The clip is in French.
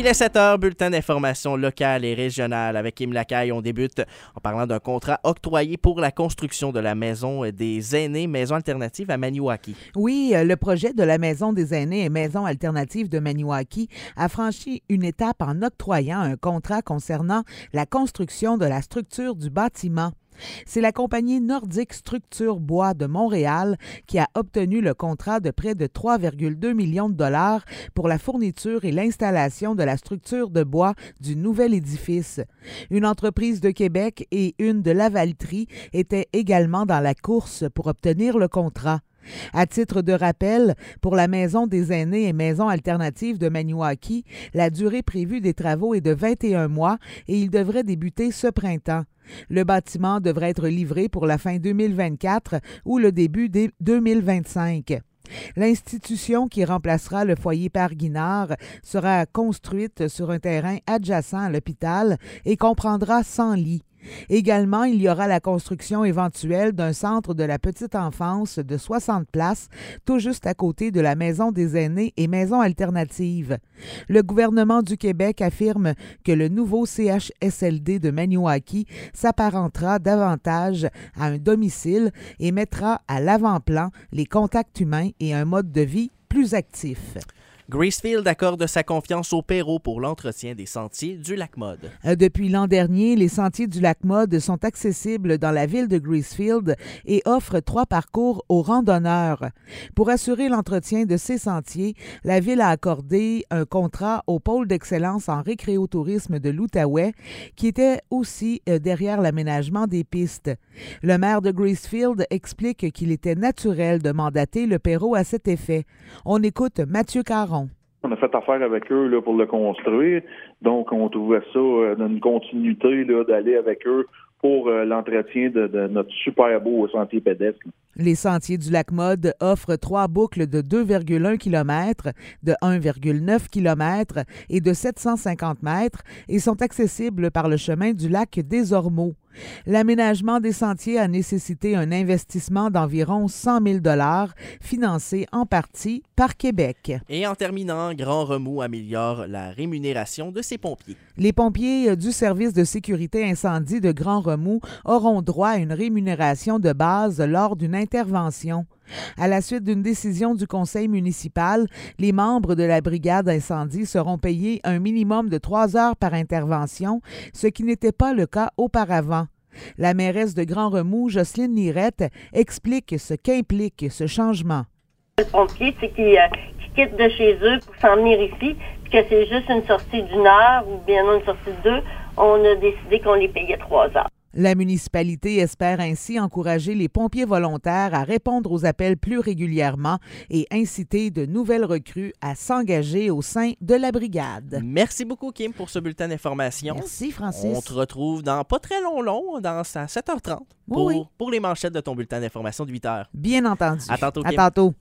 Il est 7 heures, bulletin d'information locale et régionale avec Kim Lacaille. On débute en parlant d'un contrat octroyé pour la construction de la maison des aînés, maison alternative à Maniwaki. Oui, le projet de la maison des aînés et maison alternative de Maniwaki a franchi une étape en octroyant un contrat concernant la construction de la structure du bâtiment. C'est la compagnie Nordique Structure Bois de Montréal qui a obtenu le contrat de près de 3,2 millions de dollars pour la fourniture et l'installation de la structure de bois du nouvel édifice. Une entreprise de Québec et une de Lavaltrie étaient également dans la course pour obtenir le contrat. À titre de rappel, pour la maison des aînés et maison alternative de Maniwaki, la durée prévue des travaux est de 21 mois et il devrait débuter ce printemps. Le bâtiment devrait être livré pour la fin 2024 ou le début 2025. L'institution qui remplacera le foyer Père Guinard sera construite sur un terrain adjacent à l'hôpital et comprendra 100 lits. Également, il y aura la construction éventuelle d'un centre de la petite enfance de 60 places, tout juste à côté de la maison des aînés et maison alternative. Le gouvernement du Québec affirme que le nouveau CHSLD de Maniwaki s'apparentera davantage à un domicile et mettra à l'avant-plan les contacts humains et un mode de vie plus actif. Gracefield accorde sa confiance au Perrot pour l'entretien des sentiers du Lac-Maude. Depuis l'an dernier, les sentiers du Lac-Maude sont accessibles dans la ville de Gracefield et offrent 3 parcours aux randonneurs. Pour assurer l'entretien de ces sentiers, la ville a accordé un contrat au pôle d'excellence en récréotourisme de l'Outaouais, qui était aussi derrière l'aménagement des pistes. Le maire de Gracefield explique qu'il était naturel de mandater le Perrot à cet effet. On écoute Mathieu Caron. On a fait affaire avec eux là, pour le construire. Donc, on trouvait ça dans une continuité là, d'aller avec eux pour l'entretien de notre super beau sentier pédestre. Les sentiers du Lac-Maude offrent 3 boucles de 2,1 km, de 1,9 km et de 750 mètres et sont accessibles par le chemin du lac des Ormeaux. L'aménagement des sentiers a nécessité un investissement d'environ 100 000 $ financé en partie par Québec. Et en terminant, Grand Remous améliore la rémunération de ses pompiers. Les pompiers du service de sécurité incendie de Grand Remous auront droit à une rémunération de base lors d'une intervention. À la suite d'une décision du conseil municipal, les membres de la brigade incendie seront payés un minimum de 3 heures par intervention, ce qui n'était pas le cas auparavant. La mairesse de Grand Remous, Jocelyne Lirette, explique ce qu'implique ce changement. Le pompier, c'est qui quitte de chez eux pour s'en venir ici, puis que c'est juste une sortie d'1 heure ou bien non une sortie de 2, on a décidé qu'on les payait 3 heures. La municipalité espère ainsi encourager les pompiers volontaires à répondre aux appels plus régulièrement et inciter de nouvelles recrues à s'engager au sein de la brigade. Merci beaucoup, Kim, pour ce bulletin d'information. Merci, Francis. On te retrouve dans pas très long, à 7h30, pour les manchettes de ton bulletin d'information de 8h. Bien entendu. À tantôt, Kim. À tantôt.